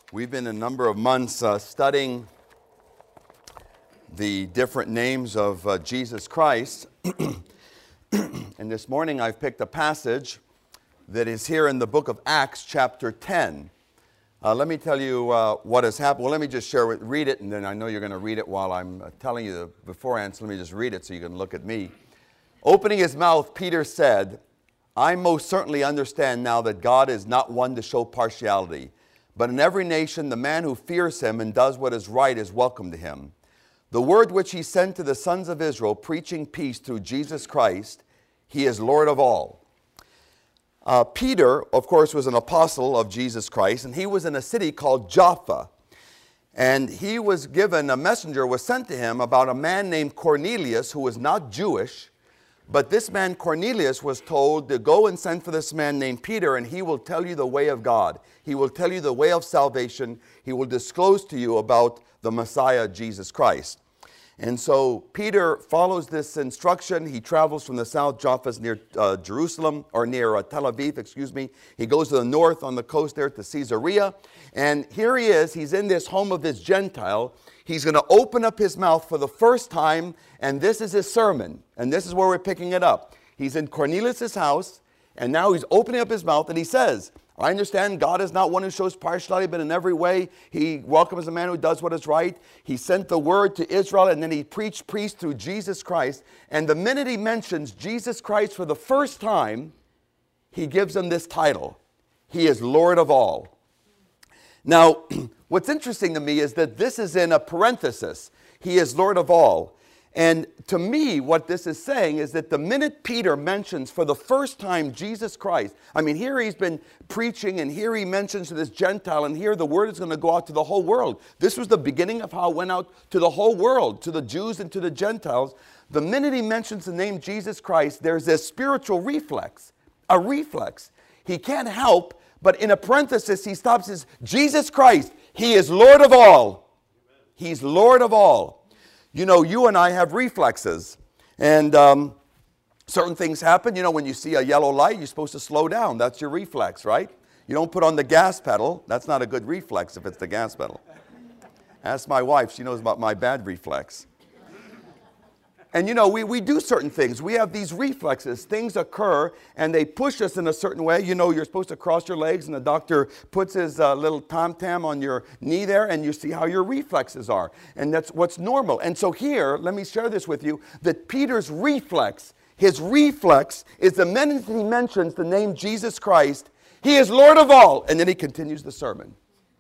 We've been a number of months studying the different names of Jesus Christ. And this morning I've picked a passage that is here in the book of Acts chapter 10. Let me tell you what has happened. Well, let me just read it, and then I know you're going to read it while I'm telling you beforehand, so let me just read it so you can look at me. Opening his mouth, Peter said, "I most certainly understand now that God is not one to show partiality. But in every nation, the man who fears him and does what is right is welcome to him. The word which he sent to the sons of Israel, preaching peace through Jesus Christ, he is Lord of all." Peter, of course, was an apostle of Jesus Christ, and he was in a city called Joppa. And he was given, a messenger was sent to him about a man named Cornelius who was not Jewish. But this man Cornelius was told to go and send for this man named Peter, and he will tell you the way of God. He will tell you the way of salvation. He will disclose to you about the Messiah, Jesus Christ. And so Peter follows this instruction. He travels from the south. Joppa's near Jerusalem, or near Tel Aviv, excuse me. He goes to the north on the coast there to Caesarea. And here he is. He's in this home of this Gentile. He's going to open up his mouth for the first time, and this is his sermon. And this is where we're picking it up. He's in Cornelius' house, and now he's opening up his mouth, and he says, "I understand God is not one who shows partiality, but in every way he welcomes a man who does what is right. He sent the word to Israel, and then he preached peace through Jesus Christ." And the minute he mentions Jesus Christ for the first time, he gives him this title. He is Lord of all. Now, what's interesting to me is that this is in a parenthesis. He is Lord of all. And to me, what this is saying is that the minute Peter mentions for the first time Jesus Christ, I mean, here he's been preaching, and here he mentions to this Gentile, and here the word is going to go out to the whole world. This was the beginning of how it went out to the whole world, to the Jews and to the Gentiles. The minute he mentions the name Jesus Christ, there's this spiritual reflex, a reflex. He can't help, but in a parenthesis, he stops and says, Jesus Christ, he is Lord of all. He's Lord of all. You know, you and I have reflexes, and certain things happen. You know, when you see a yellow light, you're supposed to slow down. That's your reflex, right? You don't put on the gas pedal. That's not a good reflex if it's the gas pedal. Ask my wife. She knows about my bad reflex. And you know, we do certain things. We have these reflexes. Things occur, and they push us in a certain way. You know, you're supposed to cross your legs, and the doctor puts his little tom-tam on your knee there, and you see how your reflexes are. And that's what's normal. And so here, let me share this with you, that Peter's reflex, his reflex is the minute he mentions the name Jesus Christ, he is Lord of all. And then he continues the sermon.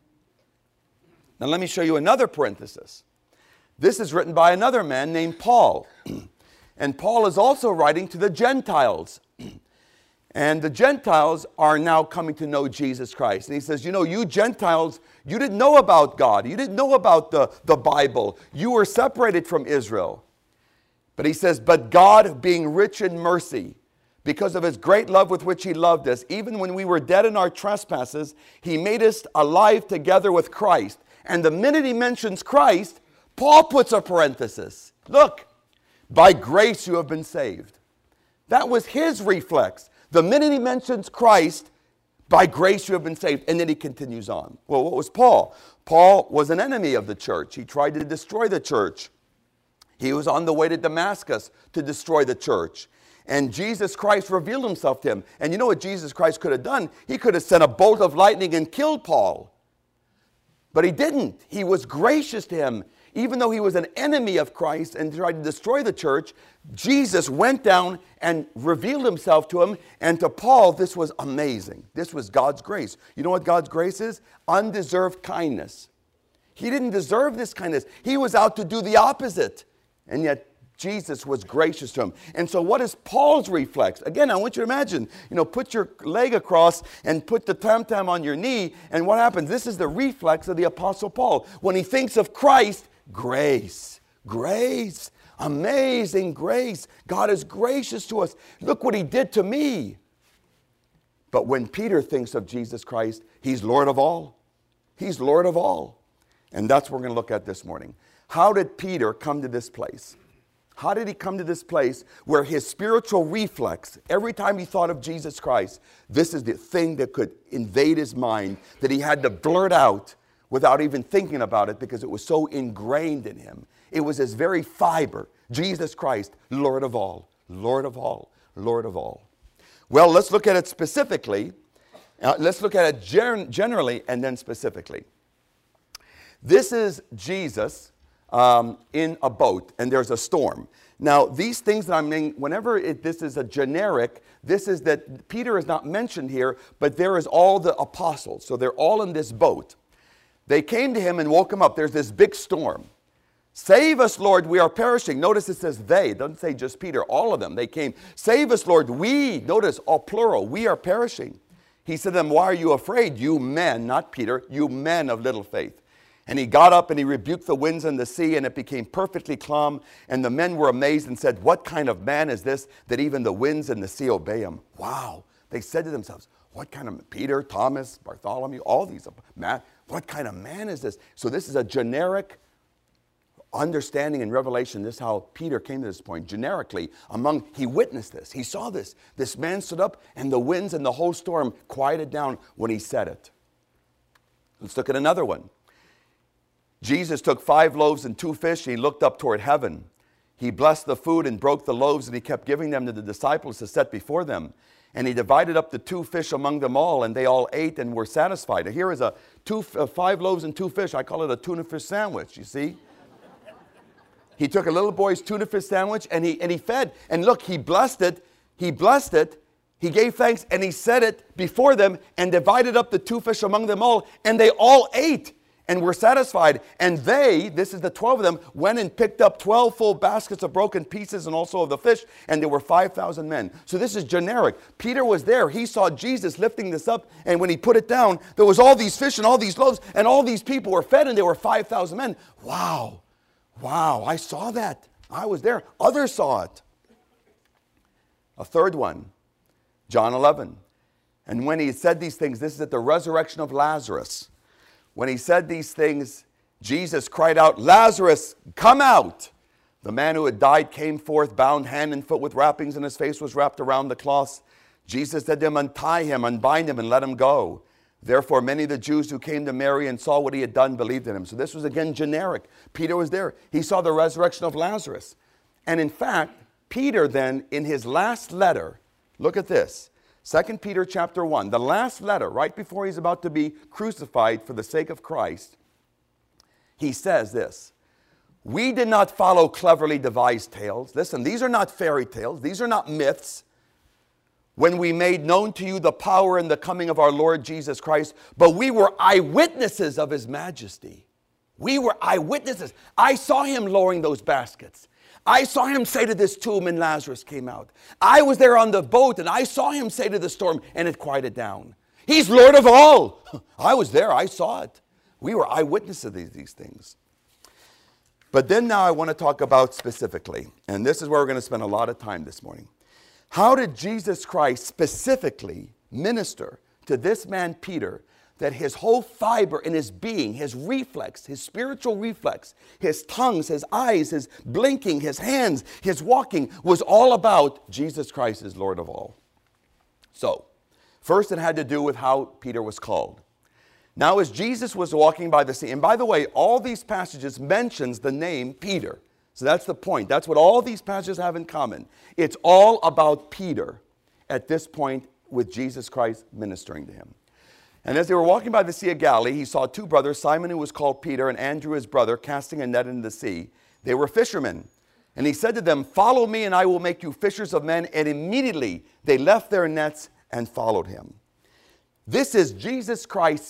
Now let me show you another parenthesis. This is written by another man named Paul. And Paul is also writing to the Gentiles. And the Gentiles are now coming to know Jesus Christ. And he says, you know, you Gentiles, you didn't know about God. You didn't know about the Bible. You were separated from Israel. But he says, but God, being rich in mercy, because of his great love with which he loved us, even when we were dead in our trespasses, he made us alive together with Christ. And the minute he mentions Christ, Paul puts a parenthesis. Look, by grace you have been saved. That was his reflex. The minute he mentions Christ, by grace you have been saved. And then he continues on. Well, what was Paul? Paul was an enemy of the church. He tried to destroy the church. He was on the way to Damascus to destroy the church. And Jesus Christ revealed himself to him. And you know what Jesus Christ could have done? He could have sent a bolt of lightning and killed Paul. But he didn't. He was gracious to him. Even though he was an enemy of Christ and tried to destroy the church, Jesus went down and revealed himself to him. And to Paul, this was amazing. This was God's grace. You know what God's grace is? Undeserved kindness. He didn't deserve this kindness. He was out to do the opposite. And yet Jesus was gracious to him. And so what is Paul's reflex? Again, I want you to imagine, you know, put your leg across and put the tam-tam on your knee. And what happens? This is the reflex of the Apostle Paul. When he thinks of Christ, grace, grace, amazing grace. God is gracious to us. Look what he did to me. But when Peter thinks of Jesus Christ, he's Lord of all. He's Lord of all. And that's what we're going to look at this morning. How did Peter come to this place? How did he come to this place where his spiritual reflex, every time he thought of Jesus Christ, this is the thing that could invade his mind, that he had to blurt out without even thinking about it because it was so ingrained in him. It was his very fiber. Jesus Christ, Lord of all, Lord of all, Lord of all. Well, let's look at it specifically. Let's look at it generally and then specifically. This is Jesus in a boat, and there's a storm. Now, these things that I'm saying, whenever this is a generic, this is that Peter is not mentioned here, but there is all the apostles. So they're all in this boat. They came to him and woke him up. There's this big storm. Save us, Lord, we are perishing. Notice it says they. It doesn't say just Peter. All of them, they came. Save us, Lord, we, notice all plural, we are perishing. He said to them, why are you afraid, you men, not Peter, you men of little faith? And he got up and he rebuked the winds and the sea, and it became perfectly calm. And the men were amazed and said, what kind of man is this that even the winds and the sea obey him? Wow. They said to themselves, what kind of, Peter, Thomas, Bartholomew, all these, man, what kind of man is this? So this is a generic understanding and revelation. This is how Peter came to this point. Generically, he witnessed this. He saw this. This man stood up and the winds and the whole storm quieted down when he said it. Let's look at another one. Jesus took 5 loaves and 2 fish. He looked up toward heaven. He blessed the food and broke the loaves, and he kept giving them to the disciples to set before them. And he divided up the 2 fish among them all, and they all ate and were satisfied. Here is 5 loaves and 2 fish. I call it a tuna fish sandwich, you see. He took a little boy's tuna fish sandwich, and he fed. And look, he blessed it. He blessed it. He gave thanks, and he set it before them and divided up the 2 fish among them all. And they all ate and were satisfied. And they, this is the 12 of them, went and picked up 12 full baskets of broken pieces and also of the fish. And there were 5,000 men. So this is generic. Peter was there. He saw Jesus lifting this up. And when he put it down, there was all these fish and all these loaves. And all these people were fed, and there were 5,000 men. Wow. Wow, I saw that. I was there. Others saw it. A third one, John 11. And when he said these things, this is at the resurrection of Lazarus. When he said these things, Jesus cried out, Lazarus, come out. The man who had died came forth, bound hand and foot with wrappings, and his face was wrapped around the cloths. Jesus said to him, untie him, unbind him, and let him go. Therefore, many of the Jews who came to Mary and saw what he had done believed in him. So this was again generic. Peter was there. He saw the resurrection of Lazarus. And in fact, Peter then, in his last letter, look at this. 2 Peter chapter 1, the last letter, right before he's about to be crucified for the sake of Christ, he says this, we did not follow cleverly devised tales. Listen, these are not fairy tales. These are not myths. When we made known to you the power and the coming of our Lord Jesus Christ, but we were eyewitnesses of his majesty. We were eyewitnesses. I saw him lowering those baskets. I saw him say to this tomb, and Lazarus came out. I was there on the boat, and I saw him say to the storm, and it quieted down. He's Lord of all. I was there. I saw it. We were eyewitnesses of these things. But then now I want to talk about specifically, and this is where we're going to spend a lot of time this morning. How did Jesus Christ specifically minister to this man Peter that his whole fiber in his being, his reflex, his spiritual reflex, his tongues, his eyes, his blinking, his hands, his walking was all about Jesus Christ is Lord of all? So, first it had to do with how Peter was called. Now as Jesus was walking by the sea, and by the way, all these passages mentions the name Peter. So that's the point. That's what all these passages have in common. It's all about Peter at this point with Jesus Christ ministering to him. And as they were walking by the Sea of Galilee, he saw 2 brothers, Simon who was called Peter and Andrew his brother, casting a net into the sea. They were fishermen. And he said to them, follow me and I will make you fishers of men. And immediately they left their nets and followed him. This is Jesus Christ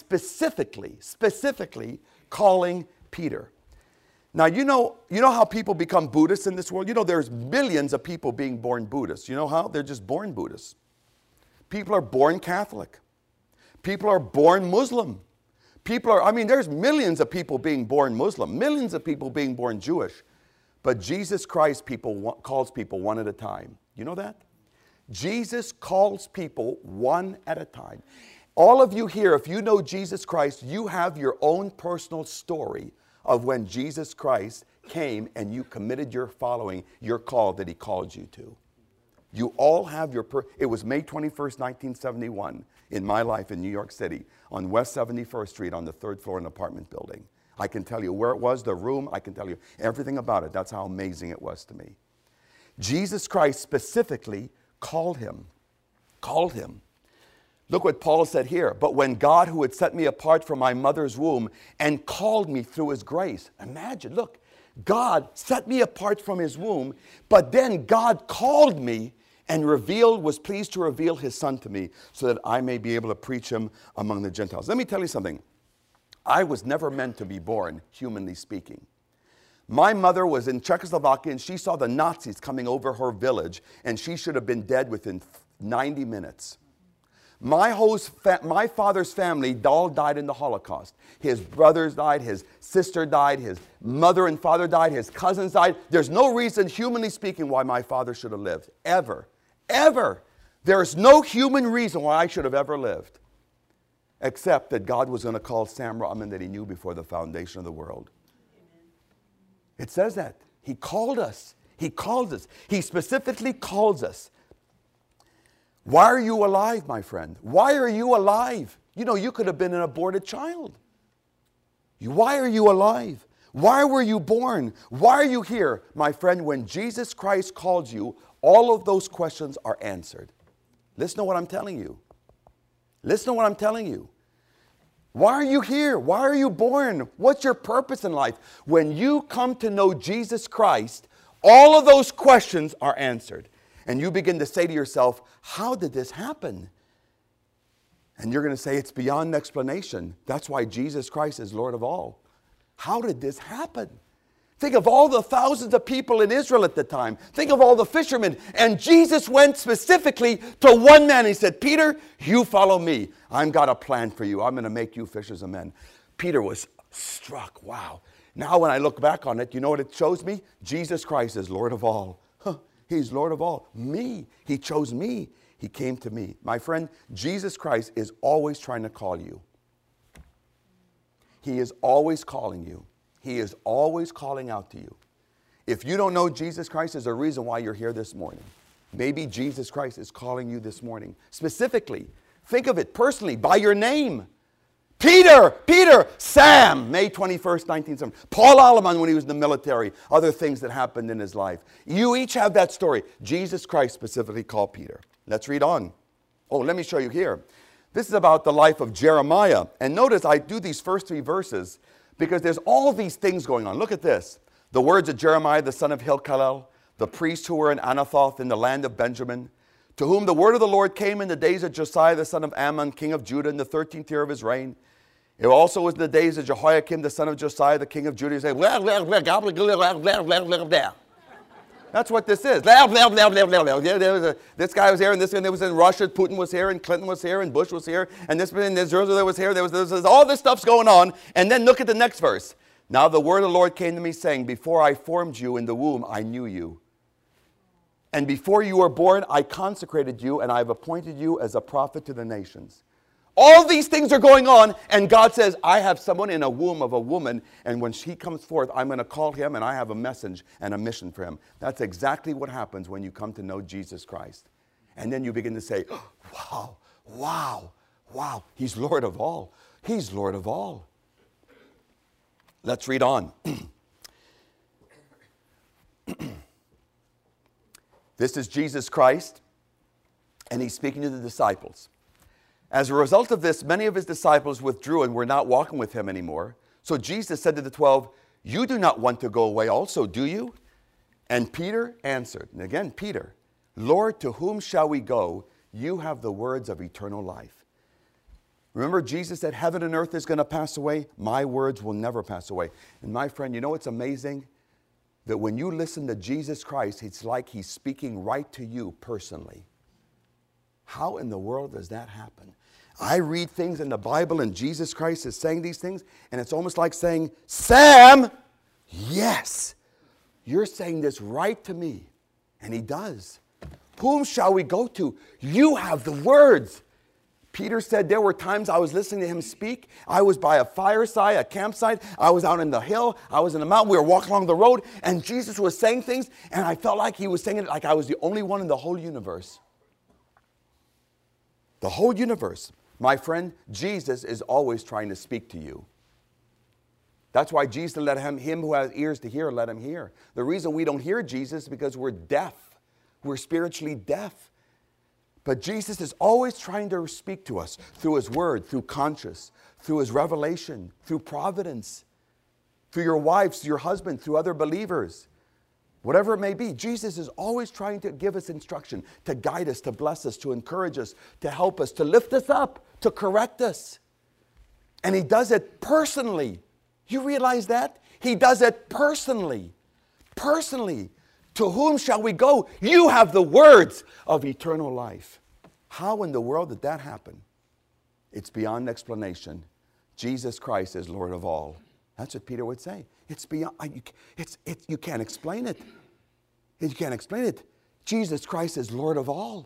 specifically calling Peter. Now, you know how people become Buddhists in this world? You know there's millions of people being born Buddhists. You know how? They're just born Buddhists. People are born Catholic. People are born Muslim. There's millions of people being born Muslim, millions of people being born Jewish. But Jesus Christ calls people one at a time. You know that? Jesus calls people one at a time. All of you here, if you know Jesus Christ, you have your own personal story of when Jesus Christ came and you committed your following, your call that he called you to. You all have your, it was May 21st, 1971, in my life in New York City, on West 71st Street on the 3rd floor in an apartment building. I can tell you where it was, the room, I can tell you everything about it. That's how amazing it was to me. Jesus Christ specifically called him. Called him. Look what Paul said here. But when God, who had set me apart from my mother's womb and called me through his grace. Imagine, look, God set me apart from his womb, but then God called me and was pleased to reveal his son to me so that I may be able to preach him among the Gentiles. Let me tell you something. I was never meant to be born, humanly speaking. My mother was in Czechoslovakia and she saw the Nazis coming over her village and she should have been dead within 90 minutes. My father's family all died in the Holocaust. His brothers died, his sister died, his mother and father died, his cousins died. There's no reason, humanly speaking, why my father should have lived. Ever. Ever. There's no human reason why I should have ever lived. Except that God was going to call Sam Rahman that he knew before the foundation of the world. Amen. It says that. He called us. He called us. He specifically calls us. Why are you alive, my friend? Why are you alive? You know, you could have been an aborted child. Why are you alive? Why were you born? Why are you here? My friend, when Jesus Christ called you, all of those questions are answered. Listen to what I'm telling you. Listen to what I'm telling you. Why are you here? Why are you born? What's your purpose in life? When you come to know Jesus Christ, all of those questions are answered. And you begin to say to yourself, how did this happen? And you're going to say, it's beyond explanation. That's why Jesus Christ is Lord of all. How did this happen? Think of all the thousands of people in Israel at the time. Think of all the fishermen. And Jesus went specifically to one man. He said, Peter, you follow me. I've got a plan for you. I'm going to make you fishers of men. Peter was struck. Wow. Now when I look back on it, you know what it shows me? Jesus Christ is Lord of all. He's Lord of all. Me. He chose me. He came to me. My friend, Jesus Christ is always trying to call you. He is always calling you. He is always calling out to you. If you don't know Jesus Christ, there's a reason why you're here this morning. Maybe Jesus Christ is calling you this morning. Specifically, think of it personally, by your name. Peter, Sam, May 21st, 1970. Paul Alleman when he was in the military, other things that happened in his life. You each have that story. Jesus Christ specifically called Peter. Let's read on. Oh, let me show you here. This is about the life of Jeremiah. And notice I do these first 3 verses because there's all these things going on. Look at this. The words of Jeremiah, the son of Hilkiah, the priests who were in Anathoth in the land of Benjamin, to whom the word of the Lord came in the days of Josiah, the son of Ammon, king of Judah, in the 13th year of his reign. It also was in the days of Jehoiakim, the son of Josiah, the king of Judah. He said, that's what this is. This guy was here, and this guy was in Russia. Putin was here, and Clinton was here, and Bush was here, and this Israel was here. There was all this stuff's going on. And then look at the next verse. Now the word of the Lord came to me, saying, before I formed you in the womb, I knew you. And before you were born, I consecrated you, and I have appointed you as a prophet to the nations. All these things are going on, and God says, I have someone in a womb of a woman, and when she comes forth, I'm going to call him, and I have a message and a mission for him. That's exactly what happens when you come to know Jesus Christ. And then you begin to say, wow, wow, wow, he's Lord of all. He's Lord of all. Let's read on. This is Jesus Christ, and he's speaking to the disciples. As a result of this, many of his disciples withdrew and were not walking with him anymore. So Jesus said to the 12, you do not want to go away also, do you? And Peter answered, and again, Peter, Lord, to whom shall we go? You have the words of eternal life. Remember, Jesus said, heaven and earth is going to pass away. My words will never pass away. And my friend, you know what's amazing? That when you listen to Jesus Christ, it's like he's speaking right to you personally. How in the world does that happen? I read things in the Bible and Jesus Christ is saying these things, and it's almost like saying, Sam, yes, you're saying this right to me. And he does. Whom shall we go to? You have the words. Peter said there were times I was listening to him speak. I was by a fireside, a campsite. I was out in the hill. I was in the mountain. We were walking along the road, and Jesus was saying things, and I felt like he was saying it like I was the only one in the whole universe. The whole universe. My friend, Jesus is always trying to speak to you. That's why Jesus let him who has ears to hear, let him hear. The reason we don't hear Jesus is because we're deaf. We're spiritually deaf. But Jesus is always trying to speak to us through his word, through conscience, through his revelation, through providence, through your wives, your husband, through other believers. Whatever it may be, Jesus is always trying to give us instruction, to guide us, to bless us, to encourage us, to help us, to lift us up, to correct us. And he does it personally. You realize that? He does it personally. Personally. To whom shall we go? You have the words of eternal life. How in the world did that happen? It's beyond explanation. Jesus Christ is Lord of all. That's what Peter would say. It's beyond, you can't explain it. You can't explain it. Jesus Christ is Lord of all.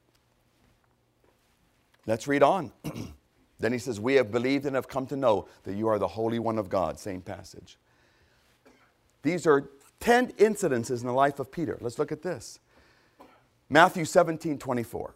Let's read on. Then he says, we have believed and have come to know that you are the Holy One of God. Same passage. These are 10 incidences in the life of Peter. Let's look at this. Matthew 17:24.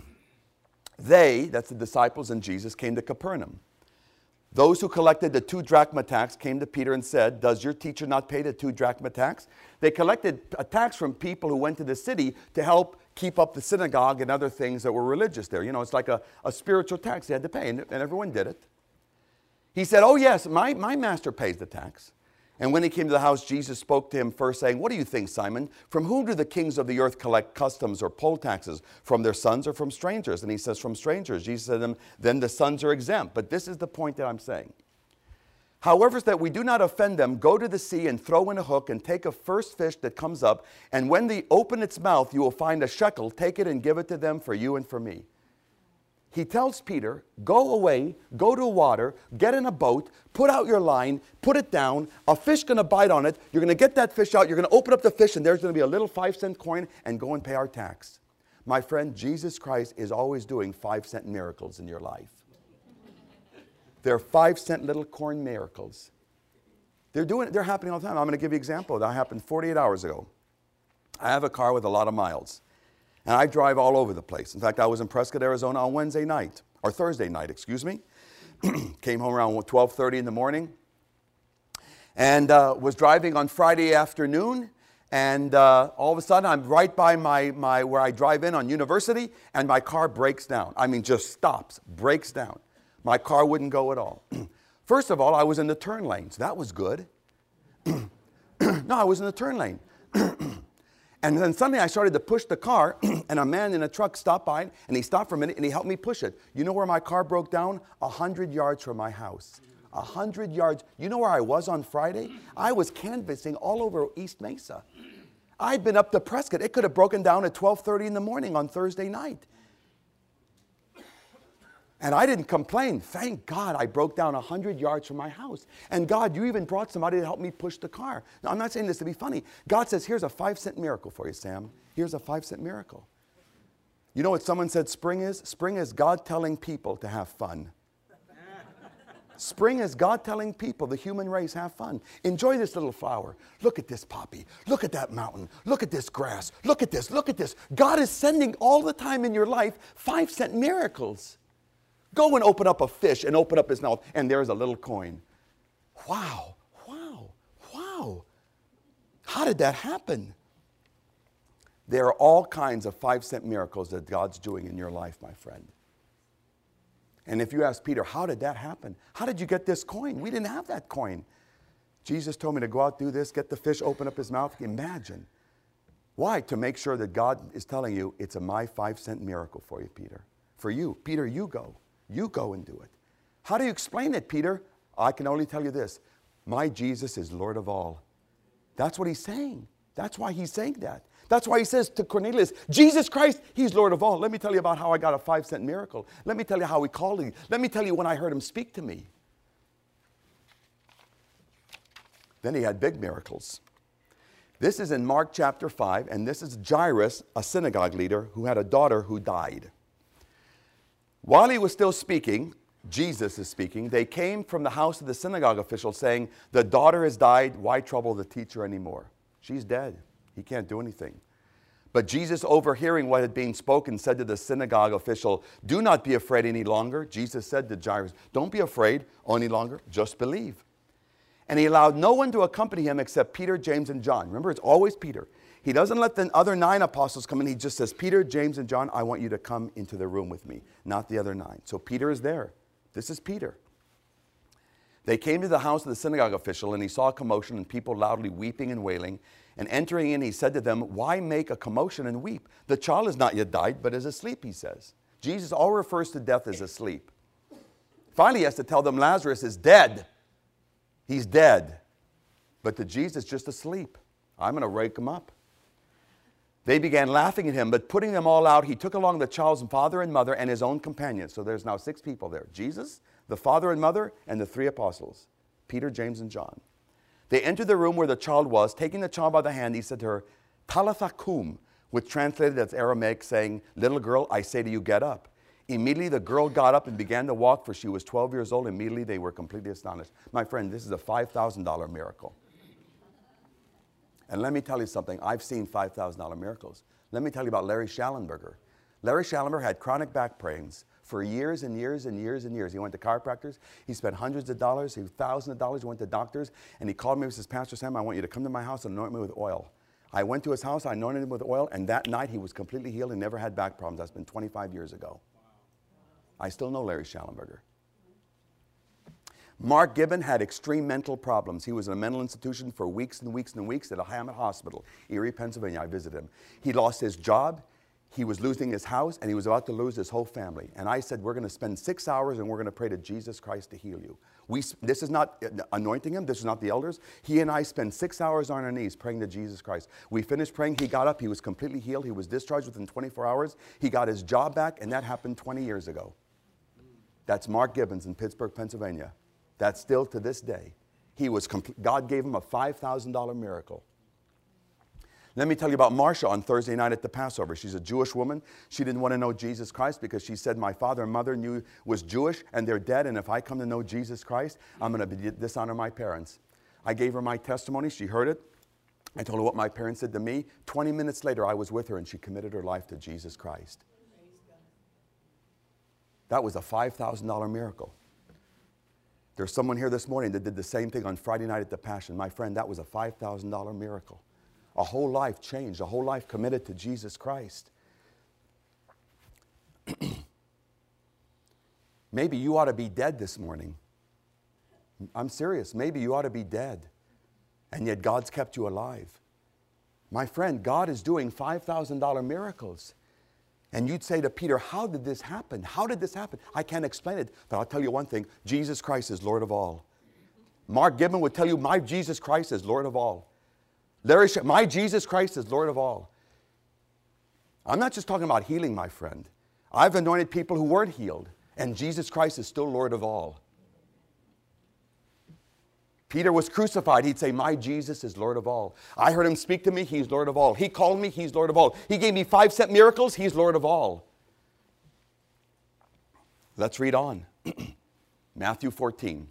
They, that's the disciples and Jesus, came to Capernaum. Those who collected the 2 drachma tax came to Peter and said, does your teacher not pay the 2 drachma tax? They collected a tax from people who went to the city to help keep up the synagogue and other things that were religious there. You know, it's like a spiritual tax they had to pay, and everyone did it. He said, oh yes, my master pays the tax. And when he came to the house, Jesus spoke to him first, saying, what do you think, Simon? From whom do the kings of the earth collect customs or poll taxes? From their sons or from strangers? And he says, from strangers. Jesus said to them, then the sons are exempt. But this is the point that I'm saying. However, that we do not offend them, go to the sea and throw in a hook and take a first fish that comes up. And when they open its mouth, you will find a shekel. Take it and give it to them for you and for me. He tells Peter, go away, go to water, get in a boat, put out your line, put it down, a fish going to bite on it, you're going to get that fish out, you're going to open up the fish, and there's going to be a little 5-cent coin, and go and pay our tax. My friend, Jesus Christ is always doing 5-cent miracles in your life. They're 5-cent little coin miracles. They're happening all the time. I'm going to give you an example. That happened 48 hours ago. I have a car with a lot of miles. And I drive all over the place. In fact, I was in Prescott, Arizona on Thursday night, excuse me. Came home around 12:30 in the morning. And was driving on Friday afternoon. And all of a sudden, I'm right by my where I drive in on University. And my car breaks down. I mean, just stops, breaks down. My car wouldn't go at all. First of all, I was in the turn lane. So that was good. No, I was in the turn lane. And then suddenly I started to push the car, and a man in a truck stopped by, and he stopped for a minute, and he helped me push it. You know where my car broke down? 100 yards from my house. 100 yards. You know where I was on Friday? I was canvassing all over East Mesa. I'd been up to Prescott. It could have broken down at 12:30 in the morning on Thursday night. And I didn't complain. Thank God I broke down 100 yards from my house. And God, you even brought somebody to help me push the car. Now, I'm not saying this to be funny. God says, here's a 5-cent miracle for you, Sam. Here's a 5-cent miracle. You know what someone said spring is? Spring is God telling people to have fun. Spring is God telling people, the human race, have fun. Enjoy this little flower. Look at this poppy. Look at that mountain. Look at this grass. Look at this. Look at this. God is sending all the time in your life 5-cent miracles. Go and open up a fish and open up his mouth, and there's a little coin. Wow, wow, wow. How did that happen? There are all kinds of 5-cent miracles that God's doing in your life, my friend. And if you ask Peter, how did that happen? How did you get this coin? We didn't have that coin. Jesus told me to go out, do this, get the fish, open up his mouth. Imagine. Why? To make sure that God is telling you, it's my 5-cent miracle for you, Peter. For you. Peter, you go. You go and do it. How do you explain it, Peter? I can only tell you this. My Jesus is Lord of all. That's what he's saying. That's why he's saying that. That's why he says to Cornelius, Jesus Christ, he's Lord of all. Let me tell you about how I got a 5-cent miracle. Let me tell you how he called me. Let me tell you when I heard him speak to me. Then he had big miracles. This is in Mark chapter 5, and this is Jairus, a synagogue leader, who had a daughter who died. While he was still speaking, Jesus is speaking, they came from the house of the synagogue official saying, the daughter has died, why trouble the teacher anymore? She's dead. He can't do anything. But Jesus, overhearing what had been spoken, said to the synagogue official, do not be afraid any longer. Jesus said to Jairus, don't be afraid any longer, just believe. And he allowed no one to accompany him except Peter, James, and John. Remember, it's always Peter. He doesn't let the other 9 apostles come in. He just says, Peter, James, and John, I want you to come into the room with me, not the other 9. So Peter is there. This is Peter. They came to the house of the synagogue official, and he saw a commotion and people loudly weeping and wailing. And entering in, he said to them, why make a commotion and weep? The child has not yet died, but is asleep, he says. Jesus all refers to death as asleep. Finally, he has to tell them Lazarus is dead. He's dead. But to Jesus, just asleep. I'm going to wake him up. They began laughing at him, but putting them all out, he took along the child's father and mother and his own companions. So there's now 6 people there. Jesus, the father and mother, and the 3 apostles, Peter, James, and John. They entered the room where the child was. Taking the child by the hand, he said to her, Talitha kum, which translated as Aramaic, saying, little girl, I say to you, get up. Immediately the girl got up and began to walk, for she was 12 years old. Immediately they were completely astonished. My friend, this is a $5,000 miracle. And let me tell you something. I've seen $5,000 miracles. Let me tell you about Larry Schallenberger. Larry Schallenberger had chronic back pains for years and years and years and years. He went to chiropractors. He spent hundreds of dollars, thousands of dollars. He went to doctors. And he called me and says, Pastor Sam, I want you to come to my house and anoint me with oil. I went to his house. I anointed him with oil. And that night he was completely healed and never had back problems. That's been 25 years ago. I still know Larry Schallenberger. Mark Gibbon had extreme mental problems. He was in a mental institution for weeks and weeks and weeks at a Hammett Hospital, Erie, Pennsylvania. I visited him. He lost his job. He was losing his house, and he was about to lose his whole family. And I said, we're going to spend 6 hours, and we're going to pray to Jesus Christ to heal you. This is not anointing him. This is not the elders. He and I spent 6 hours on our knees praying to Jesus Christ. We finished praying. He got up. He was completely healed. He was discharged within 24 hours. He got his job back, and that happened 20 years ago. That's Mark Gibbons in Pittsburgh, Pennsylvania. That's still to this day. God gave him a $5,000 miracle. Let me tell you about Marcia on Thursday night at the Passover. She's a Jewish woman. She didn't want to know Jesus Christ because she said, my father and mother was Jewish and they're dead, and if I come to know Jesus Christ, I'm going to dishonor my parents. I gave her my testimony. She heard it. I told her what my parents said to me. 20 minutes later, I was with her, and she committed her life to Jesus Christ. That was a $5,000 miracle. There's someone here this morning that did the same thing on Friday night at the Passion. My friend, that was a $5,000 miracle. A whole life changed, a whole life committed to Jesus Christ. Maybe you ought to be dead this morning. I'm serious. Maybe you ought to be dead, and yet God's kept you alive. My friend, God is doing $5,000 miracles. And you'd say to Peter, how did this happen? How did this happen? I can't explain it, but I'll tell you one thing. Jesus Christ is Lord of all. Mark Gibbon would tell you, my Jesus Christ is Lord of all. My Jesus Christ is Lord of all. I'm not just talking about healing, my friend. I've anointed people who weren't healed, and Jesus Christ is still Lord of all. Peter was crucified. He'd say, my Jesus is Lord of all. I heard him speak to me. He's Lord of all. He called me. He's Lord of all. He gave me 5-cent miracles. He's Lord of all. Let's read on. Matthew 14.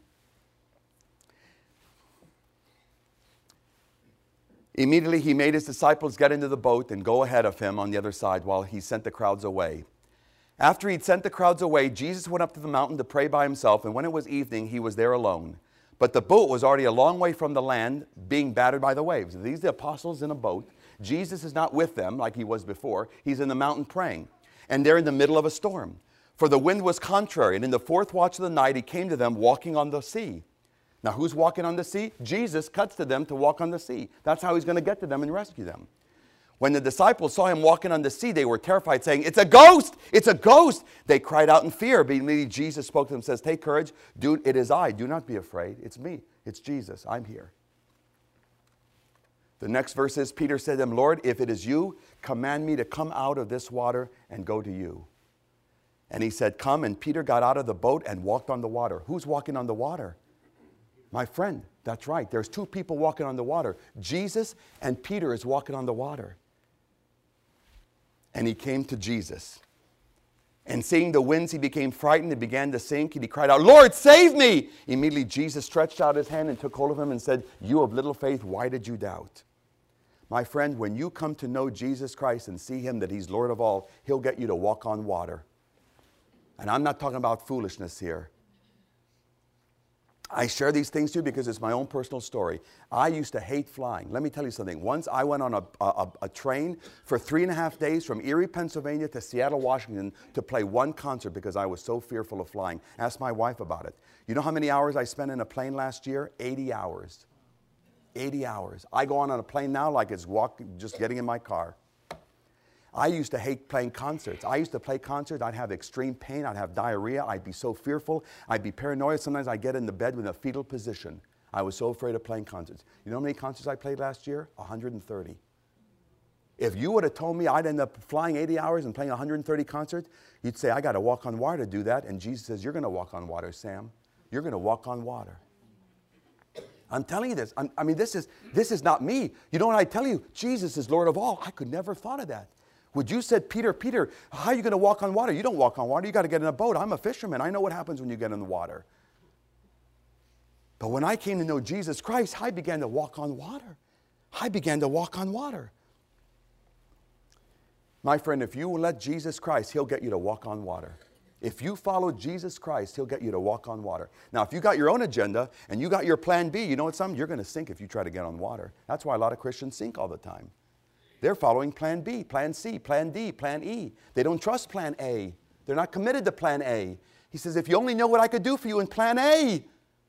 Immediately he made his disciples get into the boat and go ahead of him on the other side while he sent the crowds away. After he'd sent the crowds away, Jesus went up to the mountain to pray by himself, and when it was evening, he was there alone. But the boat was already a long way from the land, being battered by the waves. These are the apostles in a boat. Jesus is not with them like he was before. He's in the mountain praying. And they're in the middle of a storm. For the wind was contrary, and in the 4th watch of the night, he came to them walking on the sea. Now, who's walking on the sea? Jesus cuts to them to walk on the sea. That's how he's going to get to them and rescue them. When the disciples saw him walking on the sea, they were terrified, saying, it's a ghost! It's a ghost! They cried out in fear. But immediately Jesus spoke to them and says, take courage. It is I. Do not be afraid. It's me. It's Jesus. I'm here. The next verse is, Peter said to him, Lord, if it is you, command me to come out of this water and go to you. And he said, come. And Peter got out of the boat and walked on the water. Who's walking on the water? My friend, that's right. There's 2 people walking on the water. Jesus and Peter is walking on the water. And he came to Jesus. And seeing the winds, he became frightened and began to sink. And he cried out, Lord, save me! Immediately Jesus stretched out his hand and took hold of him and said, you of little faith, why did you doubt? My friend, when you come to know Jesus Christ and see him that he's Lord of all, he'll get you to walk on water. And I'm not talking about foolishness here. I share these things too because it's my own personal story. I used to hate flying. Let me tell you something. Once I went on a train for 3.5 days from Erie, Pennsylvania to Seattle, Washington to play one concert because I was so fearful of flying. Ask my wife about it. You know how many hours I spent in a plane last year? 80 hours. 80 hours. I go on a plane now like it's just getting in my car. I used to hate playing concerts. I used to play concerts. I'd have extreme pain. I'd have diarrhea. I'd be so fearful. I'd be paranoid. Sometimes I'd get in the bed with a fetal position. I was so afraid of playing concerts. You know how many concerts I played last year? 130. If you would have told me I'd end up flying 80 hours and playing 130 concerts, you'd say, I got to walk on water to do that. And Jesus says, you're going to walk on water, Sam. You're going to walk on water. I'm telling you this. I mean, this is not me. You know what I tell you? Jesus is Lord of all. I could never have thought of that. Would you said, Peter, how are you going to walk on water? You don't walk on water. You got to get in a boat. I'm a fisherman. I know what happens when you get in the water. But when I came to know Jesus Christ, I began to walk on water. I began to walk on water. My friend, if you will let Jesus Christ, he'll get you to walk on water. If you follow Jesus Christ, he'll get you to walk on water. Now, if you got your own agenda and you got your plan B, you know what, you're going to sink if you try to get on water. That's why a lot of Christians sink all the time. They're following plan B, plan C, plan D, plan E. They don't trust plan A. They're not committed to plan A. He says, if you only know what I could do for you in plan A.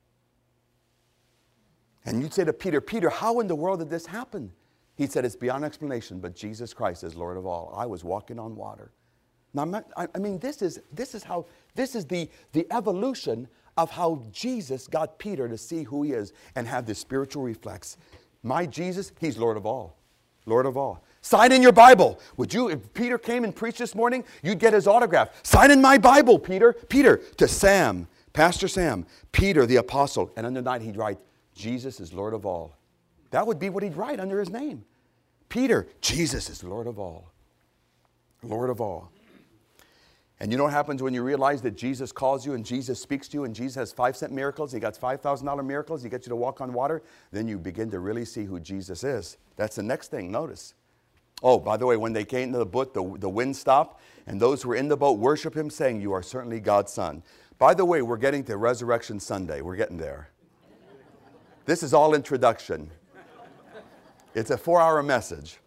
And you'd say to Peter, Peter, how in the world did this happen? He said, it's beyond explanation, but Jesus Christ is Lord of all. I was walking on water. Now, this is the evolution of how Jesus got Peter to see who he is and have this spiritual reflex. My Jesus, he's Lord of all. Lord of all. Sign in your Bible. Would you, if Peter came and preached this morning, you'd get his autograph. Sign in my Bible, Peter. Peter, to Sam, Pastor Sam, Peter the apostle. And underneath he'd write, Jesus is Lord of all. That would be what he'd write under his name. Peter, Jesus is Lord of all. Lord of all. And you know what happens when you realize that Jesus calls you and Jesus speaks to you and Jesus has 5-cent miracles, he got $5,000 miracles, he gets you to walk on water, then you begin to really see who Jesus is. That's the next thing, notice. Oh, by the way, when they came to the boat, the wind stopped, and those who were in the boat worship him, saying, you are certainly God's son. By the way, we're getting to Resurrection Sunday. We're getting there. This is all introduction. It's a 4-hour message.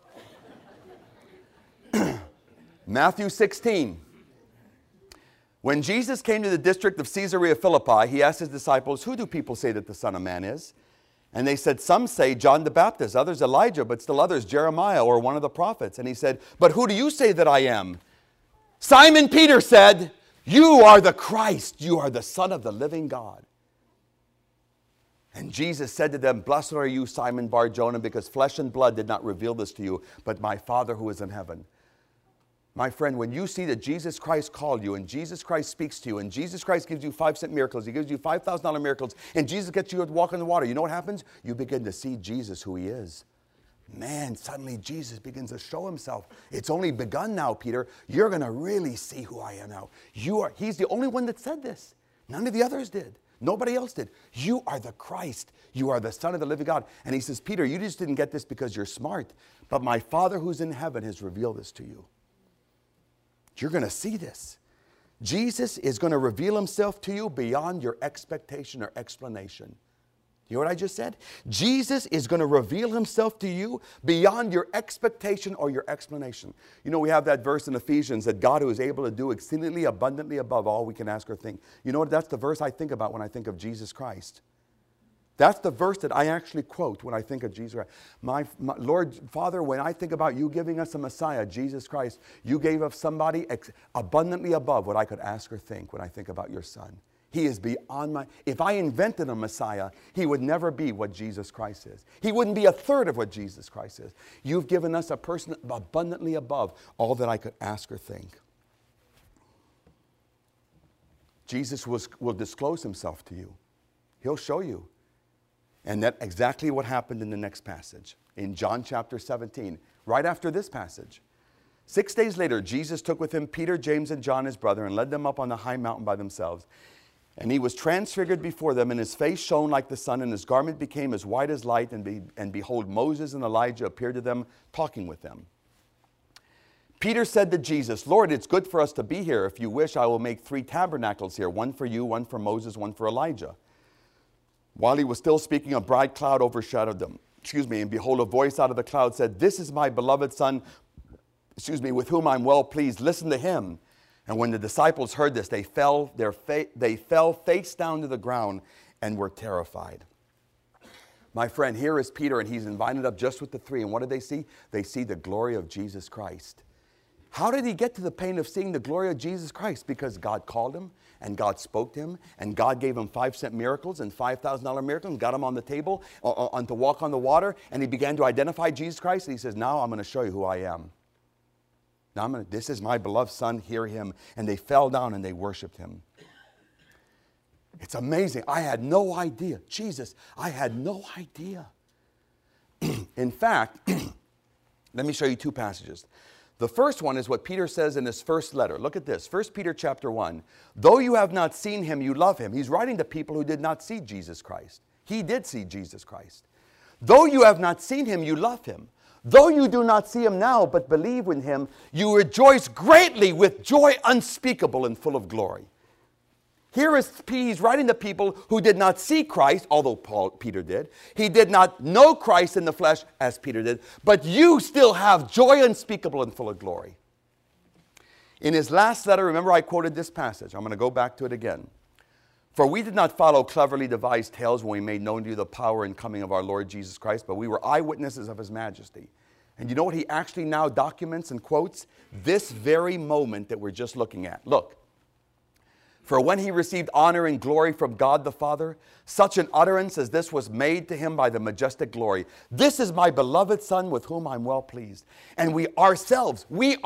Matthew 16. When Jesus came to the district of Caesarea Philippi, he asked his disciples, who do people say that the Son of Man is? And they said, some say John the Baptist, others Elijah, but still others Jeremiah or one of the prophets. And he said, but who do you say that I am? Simon Peter said, you are the Christ, you are the Son of the living God. And Jesus said to them, blessed are you, Simon Bar-Jonah, because flesh and blood did not reveal this to you, but my Father who is in heaven. My friend, when you see that Jesus Christ called you and Jesus Christ speaks to you and Jesus Christ gives you 5-cent miracles, he gives you $5,000 miracles, and Jesus gets you to walk on the water, you know what happens? You begin to see Jesus who he is. Man, suddenly Jesus begins to show himself. It's only begun now, Peter. You're going to really see who I am now. He's the only one that said this. None of the others did. Nobody else did. You are the Christ. You are the Son of the living God. And he says, Peter, you just didn't get this because you're smart, but my Father who's in heaven has revealed this to you. You're going to see this. Jesus is going to reveal himself to you beyond your expectation or explanation. You know what I just said? Jesus is going to reveal himself to you beyond your expectation or your explanation. You know, we have that verse in Ephesians that God who is able to do exceedingly abundantly above all we can ask or think. You know what? That's the verse I think about when I think of Jesus Christ. That's the verse that I actually quote when I think of Jesus Christ. My Lord, Father, when I think about you giving us a Messiah, Jesus Christ, you gave us somebody abundantly above what I could ask or think when I think about your Son. He is beyond my... If I invented a Messiah, he would never be what Jesus Christ is. He wouldn't be a third of what Jesus Christ is. You've given us a person abundantly above all that I could ask or think. Jesus will disclose himself to you. He'll show you. And that's exactly what happened in the next passage. In John chapter 17, right after this passage. 6 days later, Jesus took with him Peter, James, and John, his brother, and led them up on the high mountain by themselves. And he was transfigured before them, and his face shone like the sun, and his garment became as white as light. And behold, Moses and Elijah appeared to them, talking with them. Peter said to Jesus, Lord, it's good for us to be here. If you wish, I will make 3 tabernacles here, one for you, one for Moses, one for Elijah. While he was still speaking, a bright cloud overshadowed them. And behold, a voice out of the cloud said, this is my beloved Son, with whom I'm well pleased. Listen to him. And when the disciples heard this, they fell face down to the ground and were terrified. My friend, here is Peter, and he's invited up just with the 3. And what did they see? They see the glory of Jesus Christ. How did he get to the pain of seeing the glory of Jesus Christ? Because God called him, and God spoke to him, and God gave him 5-cent miracles and $5,000 miracles, and got him on the table to walk on the water, and he began to identify Jesus Christ, and he says, now I'm going to show you who I am. Now this is my beloved Son, hear him. And they fell down and they worshiped him. It's amazing. I had no idea. Jesus, I had no idea. In fact, let me show you 2 passages. The first one is what Peter says in his first letter. Look at this. 1 Peter chapter 1. Though you have not seen him, you love him. He's writing to people who did not see Jesus Christ. He did see Jesus Christ. Though you have not seen him, you love him. Though you do not see him now, but believe in him, you rejoice greatly with joy unspeakable and full of glory. Here is he's writing to people who did not see Christ, although Peter did. He did not know Christ in the flesh, as Peter did. But you still have joy unspeakable and full of glory. In his last letter, remember I quoted this passage. I'm going to go back to it again. For we did not follow cleverly devised tales when we made known to you the power and coming of our Lord Jesus Christ, but we were eyewitnesses of his majesty. And you know what he actually now documents and quotes? This very moment that we're just looking at. Look. For when he received honor and glory from God the Father, such an utterance as this was made to him by the majestic glory. This is my beloved Son with whom I'm well pleased. And we ourselves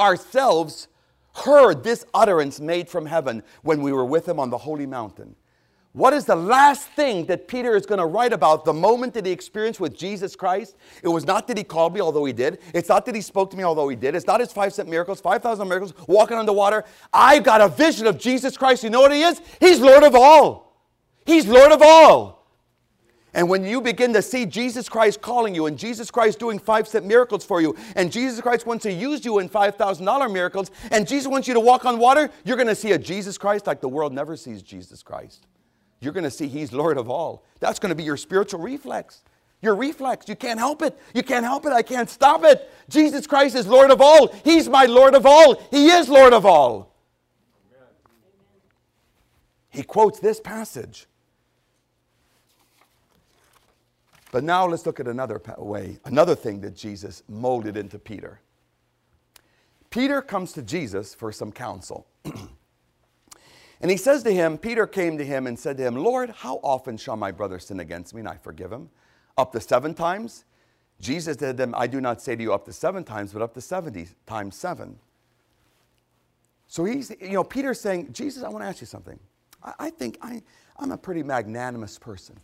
heard this utterance made from heaven when we were with him on the holy mountain. What is the last thing that Peter is going to write about the moment that he experienced with Jesus Christ? It was not that he called me, although he did. It's not that he spoke to me, although he did. It's not his 5-cent miracles, 5,000 miracles, walking on the water. I've got a vision of Jesus Christ. You know what he is? He's Lord of all. He's Lord of all. And when you begin to see Jesus Christ calling you, and Jesus Christ doing 5-cent miracles for you, and Jesus Christ wants to use you in $5,000 miracles, and Jesus wants you to walk on water, you're going to see a Jesus Christ like the world never sees Jesus Christ. You're going to see he's Lord of all. That's going to be your spiritual reflex. Your reflex. You can't help it. You can't help it. I can't stop it. Jesus Christ is Lord of all. He's my Lord of all. He is Lord of all. Amen. He quotes this passage. But now let's look at another way, another thing that Jesus molded into Peter. Peter comes to Jesus for some counsel. And he says to him, Peter came to him and said to him, Lord, how often shall my brother sin against me and I forgive him? Up to 7 times? Jesus said to him, I do not say to you up to 7 times, but up to 70 times 7. So Peter's saying, Jesus, I want to ask you something. I think I'm a pretty magnanimous person.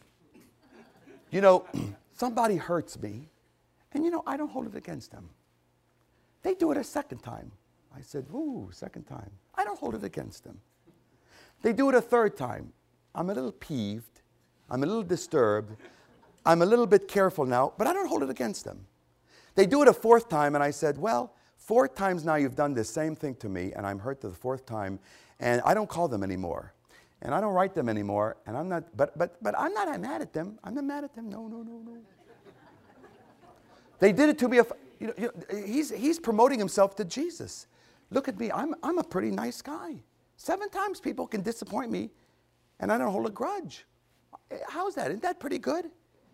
Somebody hurts me, and I don't hold it against them. They do it a 2nd time. I said, ooh, 2nd time. I don't hold it against them. They do it a 3rd time. I'm a little peeved. I'm a little disturbed. I'm a little bit careful now, but I don't hold it against them. They do it a 4th time, and I said, well, 4 times now you've done this same thing to me, and I'm hurt the 4th time, and I don't call them anymore. And I don't write them anymore, and I'm not, but I'm not mad at them. I'm not mad at them. No. They did it to me. He's promoting himself to Jesus. Look at me. I'm a pretty nice guy. 7 times people can disappoint me, and I don't hold a grudge. How's that? Isn't that pretty good?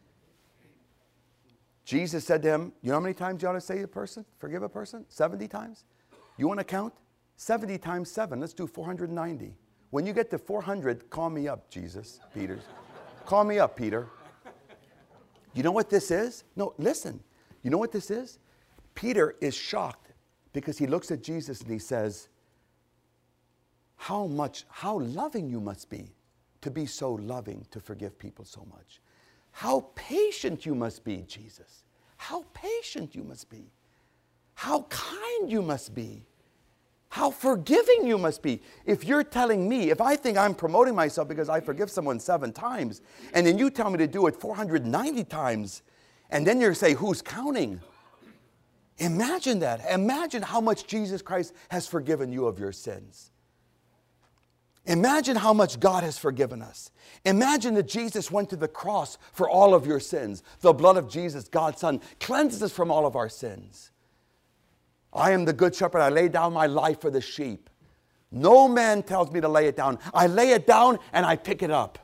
Jesus said to him, you know how many times you ought to say a person, forgive a person? 70 times? You want to count? 70 times 7. Let's do 490. When you get to 400, call me up, Jesus, Peter. Call me up, Peter. You know what this is? No, listen. You know what this is? Peter is shocked because he looks at Jesus and he says, how loving you must be to be so loving, to forgive people so much. How patient you must be, Jesus. How patient you must be. How kind you must be. How forgiving you must be. If you're telling me, if I think I'm promoting myself because I forgive someone 7 times, and then you tell me to do it 490 times, and then you say, who's counting? Imagine that. Imagine how much Jesus Christ has forgiven you of your sins. Imagine how much God has forgiven us. Imagine that Jesus went to the cross for all of your sins. The blood of Jesus, God's Son, cleanses us from all of our sins. I am the good shepherd. I lay down my life for the sheep. No man tells me to lay it down. I lay it down and I pick it up.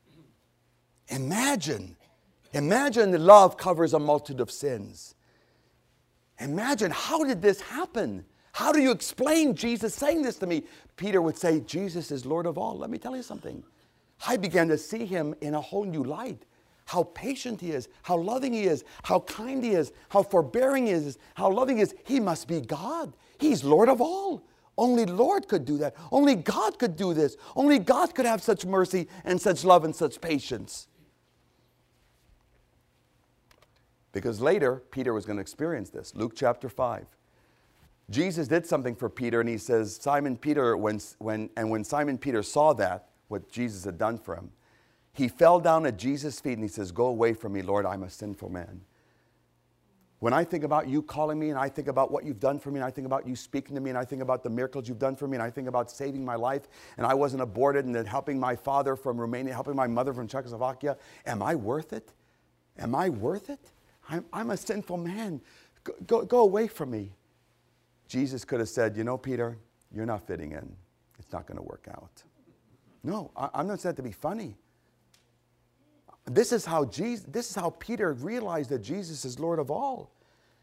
Imagine that love covers a multitude of sins. Imagine, how did this happen? How do you explain Jesus saying this to me? Peter would say, Jesus is Lord of all. Let me tell you something. I began to see him in a whole new light. How patient he is, how loving he is, how kind he is, how forbearing he is, how loving he is. He must be God. He's Lord of all. Only Lord could do that. Only God could do this. Only God could have such mercy and such love and such patience. Because later, Peter was going to experience this. Luke chapter 5. Jesus did something for Peter, and he says, Simon Peter, when Simon Peter saw that, what Jesus had done for him, he fell down at Jesus' feet and he says, go away from me, Lord, I'm a sinful man. When I think about you calling me, and I think about what you've done for me, and I think about you speaking to me, and I think about the miracles you've done for me, and I think about saving my life, and I wasn't aborted, and then helping my father from Romania, helping my mother from Czechoslovakia, am I worth it? Am I worth it? I'm a sinful man. Go away from me. Jesus could have said, you know, Peter, you're not fitting in. It's not going to work out. No, I'm not saying to be funny. This is how Peter realized that Jesus is Lord of all.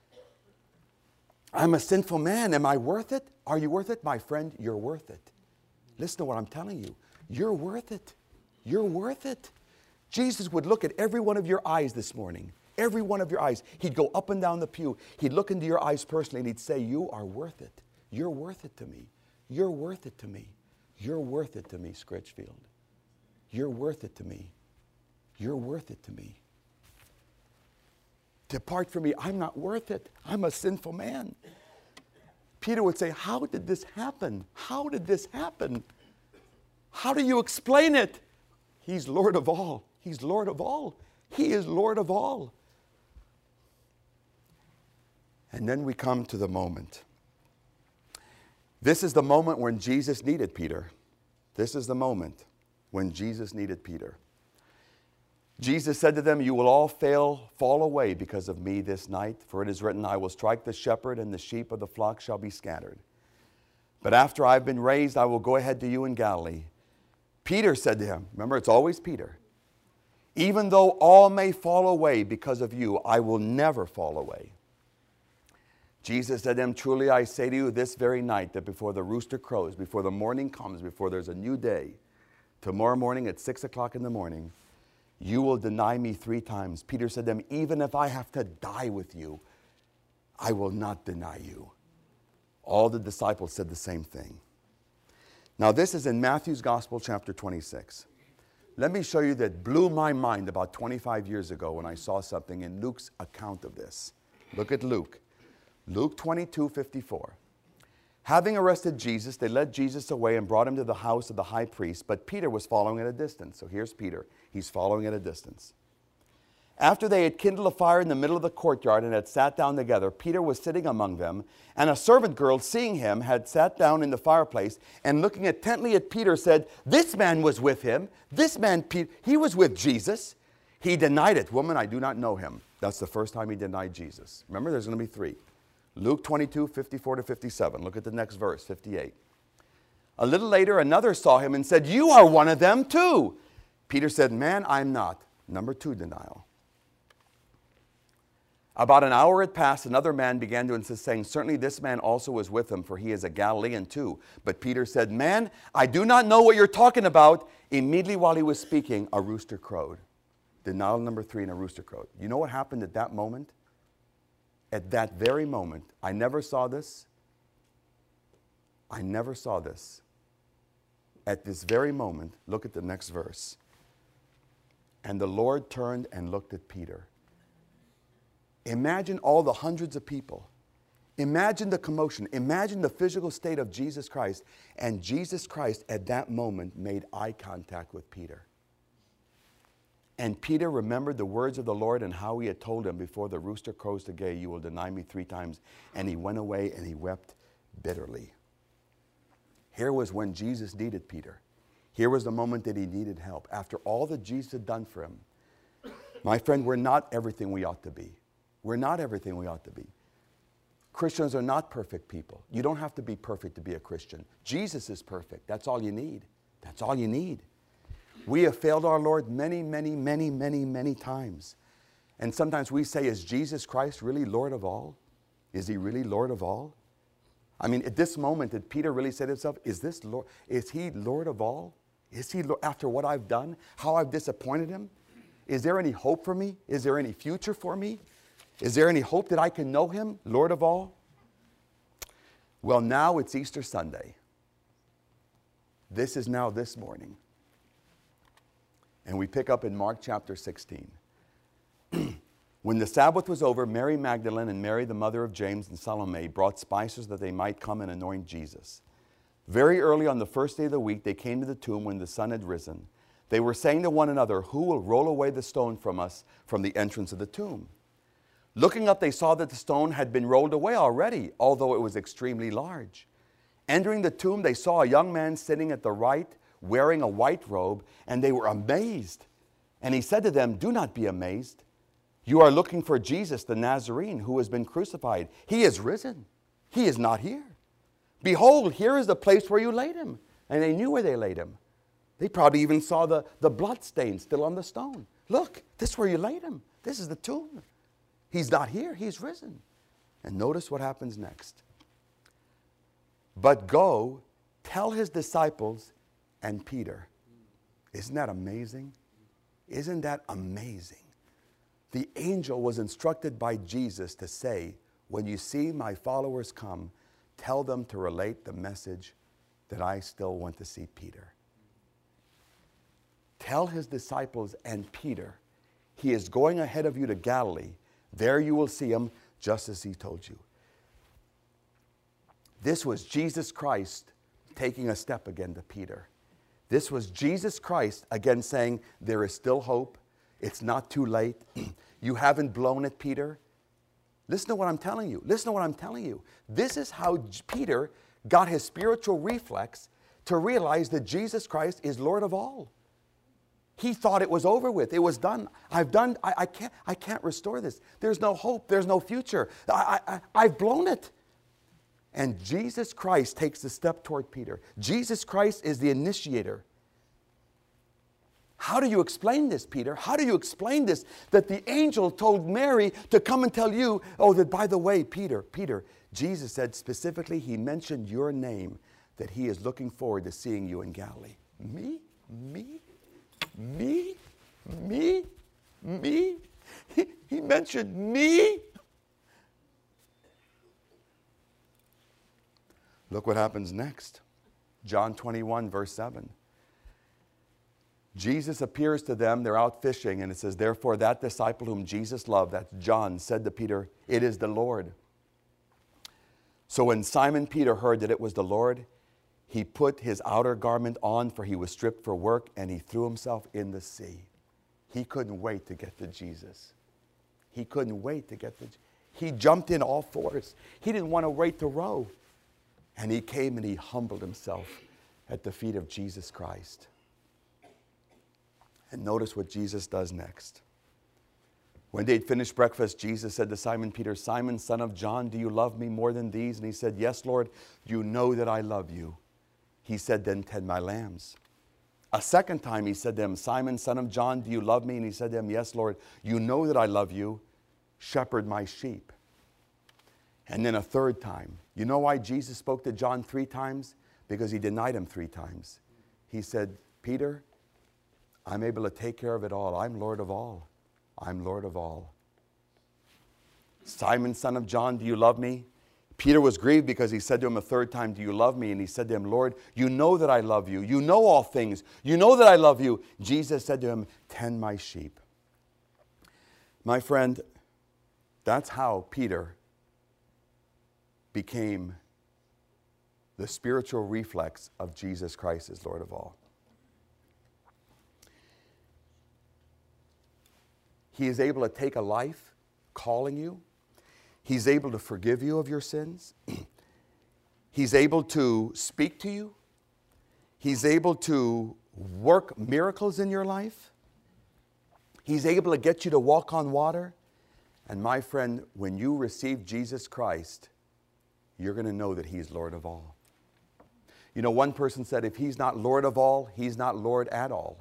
I'm a sinful man. Am I worth it? Are you worth it? My friend, you're worth it. Listen to what I'm telling you. You're worth it. You're worth it. Jesus would look at every one of your eyes this morning. Every one of your eyes. He'd go up and down the pew. He'd look into your eyes personally and he'd say, you are worth it. You're worth it to me. You're worth it to me. You're worth it to me, Scritchfield. You're worth it to me. You're worth it to me. Depart from me. I'm not worth it. I'm a sinful man. Peter would say, how did this happen? How did this happen? How do you explain it? He's Lord of all. He's Lord of all. He is Lord of all. And then we come to the moment. This is the moment when Jesus needed Peter. This is the moment when Jesus needed Peter. Jesus said to them, you will all fall away because of me this night, for it is written, I will strike the shepherd, and the sheep of the flock shall be scattered. But after I've been raised, I will go ahead to you in Galilee. Peter said to him, remember, it's always Peter, even though all may fall away because of you, I will never fall away. Jesus said to him, truly I say to you this very night, that before the rooster crows, before the morning comes, before there's a new day, tomorrow morning at 6 o'clock in the morning, you will deny me 3 times. Peter said to him, even if I have to die with you, I will not deny you. All the disciples said the same thing. Now this is in Matthew's Gospel, chapter 26. Let me show you that blew my mind about 25 years ago when I saw something in Luke's account of this. Look at Luke. Luke 22:54. Having arrested Jesus, they led Jesus away and brought him to the house of the high priest, but Peter was following at a distance. So here's Peter. He's following at a distance. After they had kindled a fire in the middle of the courtyard and had sat down together, Peter was sitting among them, and a servant girl, seeing him, had sat down in the fireplace, and looking intently at Peter, said, this man was with him. This man, he was with Jesus. He denied it. Woman, I do not know him. That's the first time he denied Jesus. Remember, there's going to be 3. Luke 22:54-57. Look at the next verse, 58. A little later, another saw him and said, you are one of them too. Peter said, man, I'm not. Number 2 denial. About an hour had passed, another man began to insist, saying, certainly this man also was with him, for he is a Galilean too. But Peter said, man, I do not know what you're talking about. Immediately while he was speaking, a rooster crowed. Denial number 3, and a rooster crowed. You know what happened at that moment? At that very moment, I never saw this. I never saw this. At this very moment, look at the next verse. And the Lord turned and looked at Peter. Imagine all the hundreds of people. Imagine the commotion. Imagine the physical state of Jesus Christ. And Jesus Christ at that moment made eye contact with Peter. And Peter remembered the words of the Lord and how he had told him, before the rooster crows today, you will deny me 3 times. And he went away and he wept bitterly. Here was when Jesus needed Peter. Here was the moment that he needed help. After all that Jesus had done for him. My friend, we're not everything we ought to be. We're not everything we ought to be. Christians are not perfect people. You don't have to be perfect to be a Christian. Jesus is perfect. That's all you need. That's all you need. We have failed our Lord many, many, many, many, many times. And sometimes we say, is Jesus Christ really Lord of all? Is he really Lord of all? I mean, at this moment, did Peter really say to himself, is he Lord of all? Is he, after what I've done, how I've disappointed him? Is there any hope for me? Is there any future for me? Is there any hope that I can know him, Lord of all? Well, now it's Easter Sunday. This is now this morning. And we pick up in Mark chapter 16. When the Sabbath was over, Mary Magdalene and Mary, the mother of James and Salome, brought spices that they might come and anoint Jesus. Very early on the first day of the week, they came to the tomb when the sun had risen. They were saying to one another, who will roll away the stone from us from the entrance of the tomb? Looking up, they saw that the stone had been rolled away already, although it was extremely large. Entering the tomb, they saw a young man sitting at the right, wearing a white robe, and they were amazed. And he said to them, do not be amazed. You are looking for Jesus, the Nazarene, who has been crucified. He is risen. He is not here. Behold, here is the place where you laid him. And they knew where they laid him. They probably even saw the blood stain still on the stone. Look, this is where you laid him. This is the tomb. He's not here. He's risen. And notice what happens next. But go, tell his disciples and Peter. Isn't that amazing? Isn't that amazing? The angel was instructed by Jesus to say, when you see my followers come, tell them to relate the message that I still want to see Peter. Tell his disciples and Peter, he is going ahead of you to Galilee. There you will see him just as he told you. This was Jesus Christ taking a step again to Peter. This was Jesus Christ again saying, there is still hope. It's not too late. You haven't blown it, Peter. Listen to what I'm telling you. Listen to what I'm telling you. This is how Peter got his spiritual reflex to realize that Jesus Christ is Lord of all. He thought it was over with. It was done. I can't restore this. There's no hope. There's no future. I've blown it. And Jesus Christ takes the step toward Peter. Jesus Christ is the initiator. How do you explain this, Peter? How do you explain this? That the angel told Mary to come and tell you, oh, that by the way, Peter, Jesus said specifically, he mentioned your name, that he is looking forward to seeing you in Galilee. Me? He mentioned me? Look what happens next. John 21, verse 7. Jesus appears to them. They're out fishing, and it says, therefore that disciple whom Jesus loved, that's John, said to Peter, it is the Lord. So when Simon Peter heard that it was the Lord, he put his outer garment on, for he was stripped for work, and he threw himself in the sea. He couldn't wait to get to Jesus. He couldn't wait to get to Jesus. He jumped in all fours. He didn't want to wait to row. And he came and he humbled himself at the feet of Jesus Christ. And notice what Jesus does next. When they'd finished breakfast, Jesus said to Simon Peter, Simon, son of John, do you love me more than these? And he said, yes, Lord, you know that I love you. He said, then tend my lambs. A second time he said to him, Simon, son of John, do you love me? And he said to him, yes, Lord, you know that I love you. Shepherd my sheep. And then a third time. You know why Jesus spoke to John 3 times? Because he denied him 3 times. He said, Peter, I'm able to take care of it all. I'm Lord of all. I'm Lord of all. Simon, son of John, do you love me? Peter was grieved because he said to him a third time, do you love me? And he said to him, Lord, you know that I love you. You know all things. You know that I love you. Jesus said to him, tend my sheep. My friend, that's how Peter became the spiritual reflex of Jesus Christ as Lord of all. He is able to take a life, calling you. He's able to forgive you of your sins. He's able to speak to you. He's able to work miracles in your life. He's able to get you to walk on water. And my friend, when you receive Jesus Christ, you're going to know that He's Lord of all. You know, one person said, if He's not Lord of all, He's not Lord at all.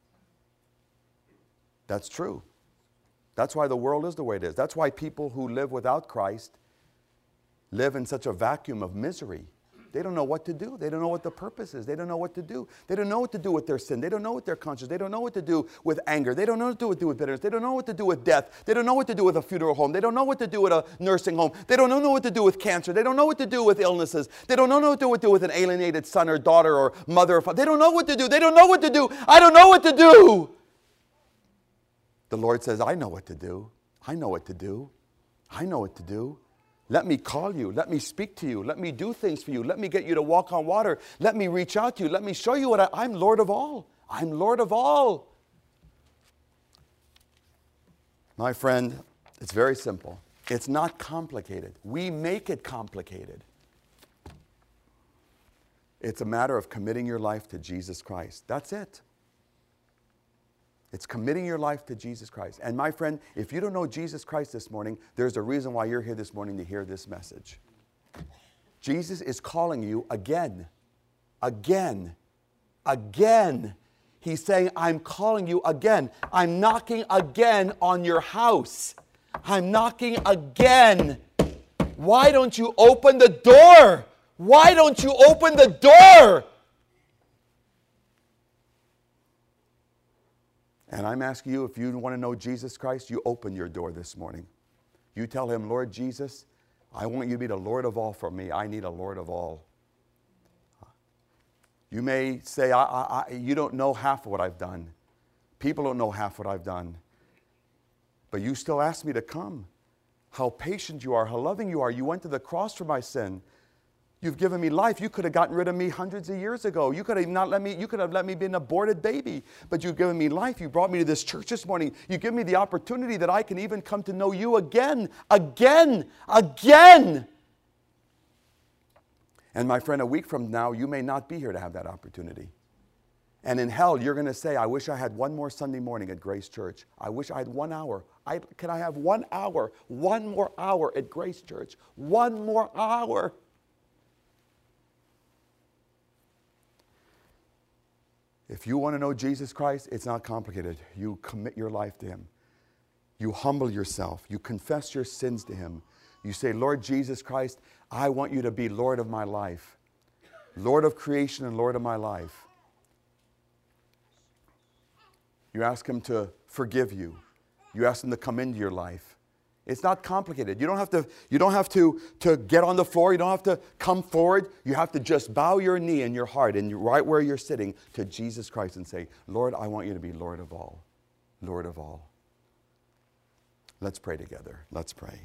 That's true. That's why the world is the way it is. That's why people who live without Christ live in such a vacuum of misery. They don't know what to do. They don't know what the purpose is. They don't know what to do. They don't know what to do with their sin. They don't know what their conscience. They don't know what to do with anger. They don't know what to do with bitterness. They don't know what to do with death. They don't know what to do with a funeral home. They don't know what to do with a nursing home. They don't know what to do with cancer. They don't know what to do with illnesses. They don't know what to do with an alienated son or daughter or mother or father. They don't know what to do. They don't know what to do. I don't know what to do. The Lord says, I know what to do. I know what to do. I know what to do. Let me call you. Let me speak to you. Let me do things for you. Let me get you to walk on water. Let me reach out to you. Let me show you what I'm Lord of all. I'm Lord of all. My friend, it's very simple. It's not complicated. We make it complicated. It's a matter of committing your life to Jesus Christ. That's it. It's committing your life to Jesus Christ. And my friend, if you don't know Jesus Christ this morning, there's a reason why you're here this morning to hear this message. Jesus is calling you again. Again. Again. He's saying, I'm calling you again. I'm knocking again on your house. I'm knocking again. Why don't you open the door? Why don't you open the door? And I'm asking you, if you want to know Jesus Christ, you open your door this morning. You tell Him, Lord Jesus, I want you to be the Lord of all for me. I need a Lord of all. You may say, you don't know half of what I've done. People don't know half what I've done. But you still ask me to come. How patient you are, how loving you are. You went to the cross for my sin. You've given me life. You could have gotten rid of me hundreds of years ago. You could have let me be an aborted baby. But you've given me life. You brought me to this church this morning. You give me the opportunity that I can even come to know you again. Again. Again. And my friend, a week from now, you may not be here to have that opportunity. And in hell, you're going to say, I wish I had one more Sunday morning at Grace Church. I wish I had 1 hour. Can I have 1 hour? 1 more hour at Grace Church. 1 more hour. If you want to know Jesus Christ, it's not complicated. You commit your life to Him. You humble yourself. You confess your sins to Him. You say, Lord Jesus Christ, I want you to be Lord of my life. Lord of creation and Lord of my life. You ask Him to forgive you. You ask Him to come into your life. It's not complicated. You don't have to get on the floor. You don't have to come forward. You have to just bow your knee in your heart and right where you're sitting to Jesus Christ and say, Lord, I want you to be Lord of all. Lord of all. Let's pray together. Let's pray.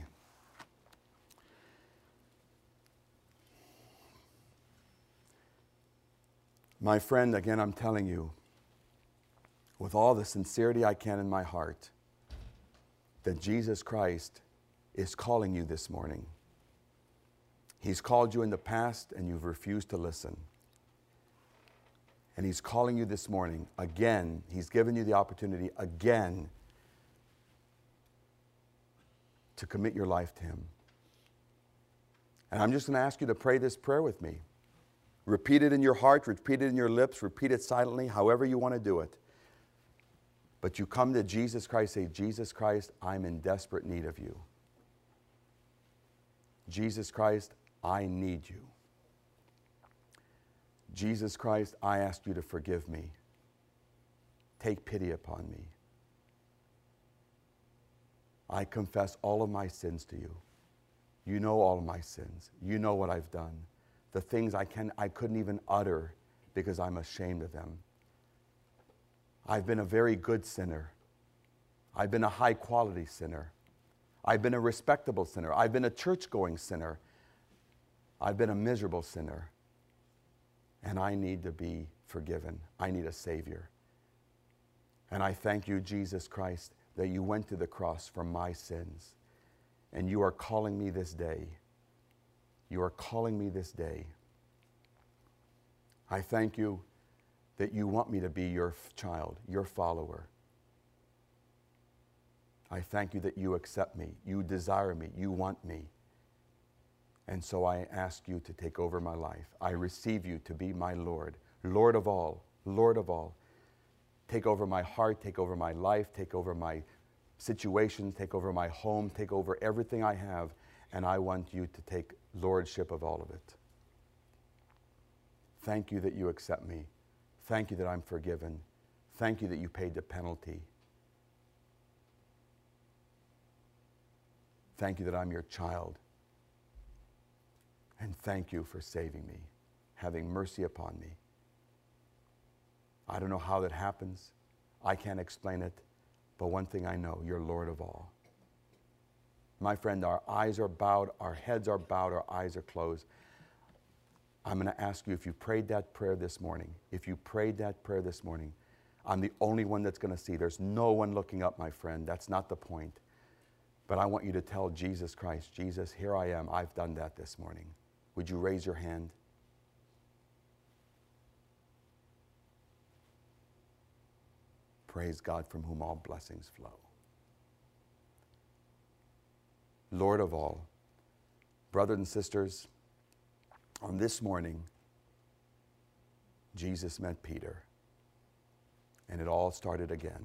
My friend, again, I'm telling you, with all the sincerity I can in my heart, that Jesus Christ is calling you this morning. He's called you in the past and you've refused to listen. And He's calling you this morning again. He's given you the opportunity again to commit your life to Him. And I'm just going to ask you to pray this prayer with me. Repeat it in your heart, repeat it in your lips, repeat it silently, however you want to do it. But you come to Jesus Christ, say, Jesus Christ, I'm in desperate need of you. Jesus Christ, I need you. Jesus Christ, I ask you to forgive me. Take pity upon me. I confess all of my sins to you. You know all of my sins. You know what I've done. The things I couldn't even utter because I'm ashamed of them. I've been a very good sinner. I've been a high-quality sinner. I've been a respectable sinner. I've been a church-going sinner. I've been a miserable sinner, and I need to be forgiven. I need a Savior. And I thank you, Jesus Christ, that you went to the cross for my sins. And you are calling me this day. You are calling me this day. I thank you that you want me to be your child, your follower. I thank you that you accept me, you desire me, you want me. And so I ask you to take over my life. I receive you to be my Lord, Lord of all, Lord of all. Take over my heart, take over my life, take over my situations, take over my home, take over everything I have, and I want you to take lordship of all of it. Thank you that you accept me. Thank you that I'm forgiven. Thank you that you paid the penalty. Thank you that I'm your child. And thank you for saving me, having mercy upon me. I don't know how that happens. I can't explain it. But one thing I know, you're Lord of all. My friend, our eyes are bowed, our heads are bowed, our eyes are closed. I'm going to ask you if you prayed that prayer this morning. If you prayed that prayer this morning, I'm the only one that's going to see. There's no one looking up, my friend. That's not the point. But I want you to tell Jesus Christ, Jesus, here I am. I've done that this morning. Would you raise your hand? Praise God, from whom all blessings flow. Lord of all, brothers and sisters, on this morning, Jesus met Peter, and it all started again.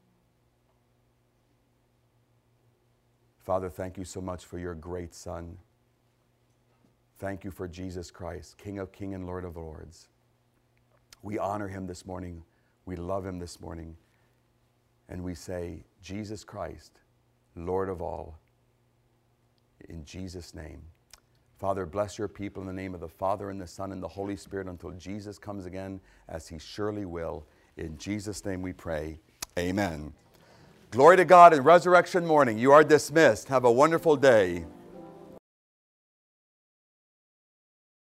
Father, thank you so much for your great Son. Thank you for Jesus Christ, King of Kings and Lord of Lords. We honor him this morning. We love him this morning. And we say, Jesus Christ, Lord of all, in Jesus' name. Father, bless your people in the name of the Father and the Son and the Holy Spirit until Jesus comes again, as he surely will. In Jesus' name we pray. Amen. Glory to God. In resurrection morning, you are dismissed. Have a wonderful day.